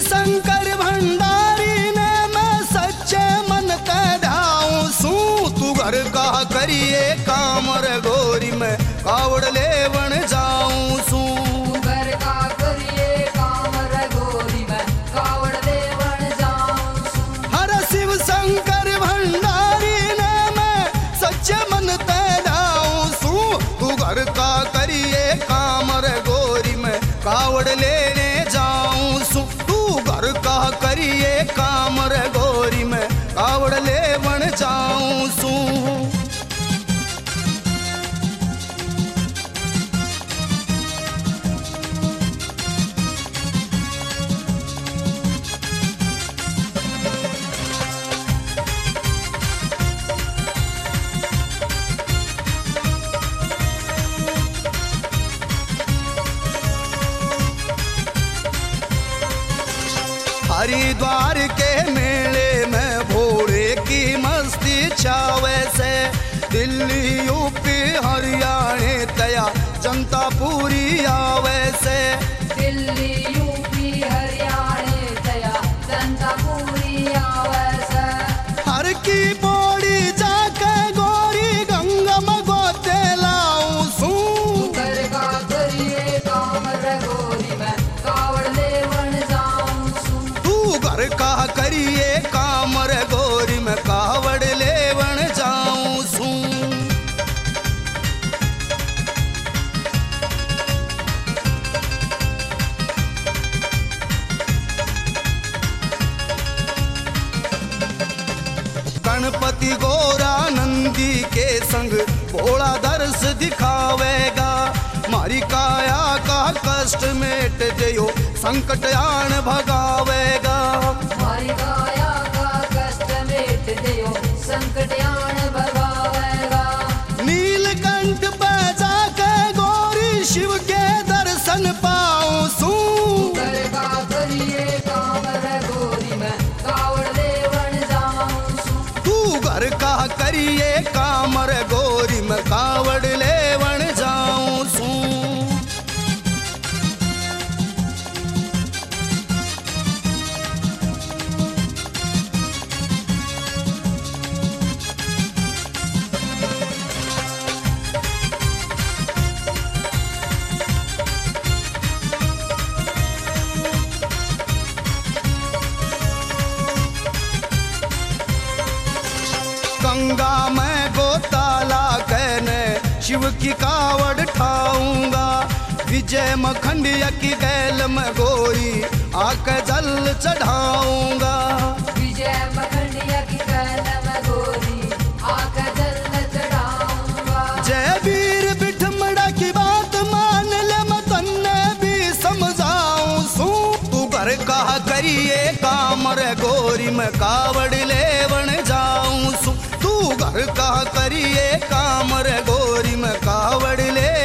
शंकर भंडारी ने मैं सच्चे मन कढ़ाऊं सू। तू घर का करिए कामर गोरी में कावड़ लेवन जाऊं सू। घर का करिए कामर गोरी में कावड़ लेवन जाऊं सू। हर शिव शंकर भंडारी ने मैं सच्चे मन कढ़ाऊं सू। तू घर का करिए कामर गोरी में कावड़ लेने जाऊं सू। तू घर का करिए कामर गोरी में कावड़ लेवन जाऊं सू। हरिद्वार के मेले में भोले की मस्ती छावे से। दिल्ली यूपी हरियाणा तया जनता पूरी आवे से। दिल्ली यूपी हरियाणा तया जनता पूरी आवे से। हर की बोड़ी जाके गोरी गंगा में गोते लाऊं सू। घर का करिए कामर गोरी में कावड़ लेवन जाऊं सू। तू घर का करिए कामर गोरी में कावड़ लेवन जाऊं सू। गणपति गोरा नंदी के संग भोला दर्श दिखावेगा। मारी काया का कष्ट मेट जयो संकट आन भगावेगा। हमारी काया का कष्ट मेट दियो संकट आन भगावेगा। नीलकंठ पे जाके गोरी शिव के दर्शन पाऊं सू। घर का करिए कामर गोरी में कावड़ लेवन जाऊं सू। तू घर का करिए कामर गोरी में कावड़ लेवन जाऊं सू। गंगा में गोताला कहने शिव की कावड़ ठाऊंगा। विजय मखंडिया की गैल में गोरी आके जल चढ़ाऊंगा। विजय मखंडिया की कैल में गोरी आकर जल चढ़ाऊंगा। जय वीर बिठमड़ा की बात मान ले मैं तन्ने भी समझाऊं सू। तू घर का करिए कामर गोरी में कावड़ लेवन जाऊं सू। तू घर का करिए कामर गोरी में कावड़ ले